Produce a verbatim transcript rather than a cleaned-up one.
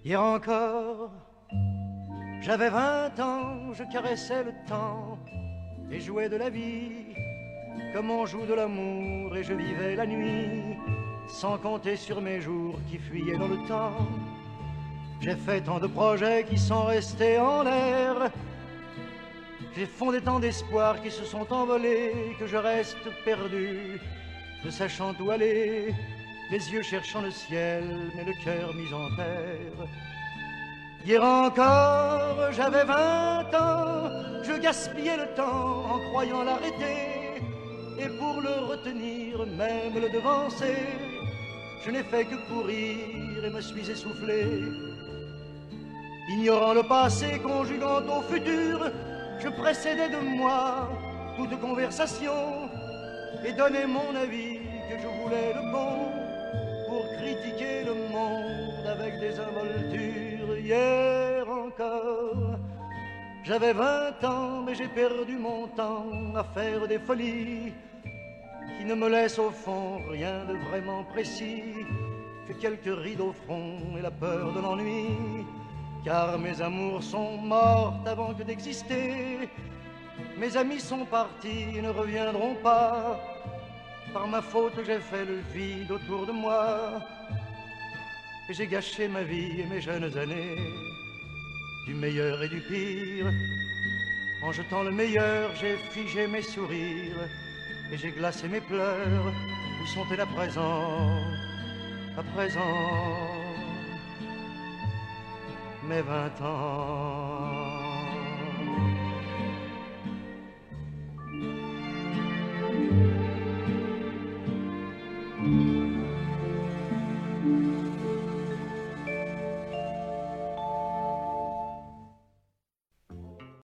Hier encore, j'avais vingt ans, je caressais le temps et jouais de la vie comme on joue de l'amour, et je vivais la nuit sans compter sur mes jours qui fuyaient dans le temps. J'ai fait tant de projets qui sont restés en l'air, j'ai fondé tant d'espoirs qui se sont envolés, que je reste perdu, ne sachant où aller, les yeux cherchant le ciel, mais le cœur mis en terre. Hier encore, j'avais vingt ans, je gaspillais le temps en croyant l'arrêter, et pour le retenir, même le devancer, je n'ai fait que courir et me suis essoufflé. Ignorant le passé, conjuguant au futur, je précédais de moi toute conversation et donnais mon avis que je voulais le bon pour critiquer le monde avec des involtures. Hier encore, j'avais vingt ans, mais j'ai perdu mon temps à faire des folies qui ne me laissent au fond rien de vraiment précis que quelques rides au front et la peur de l'ennui. Car mes amours sont mortes avant que d'exister, mes amis sont partis et ne reviendront pas. Par ma faute j'ai fait le vide autour de moi, et j'ai gâché ma vie et mes jeunes années, du meilleur et du pire. En jetant le meilleur, j'ai figé mes sourires, et j'ai glacé mes pleurs. Où sont-elles à présent, à présent, mes vingt ans?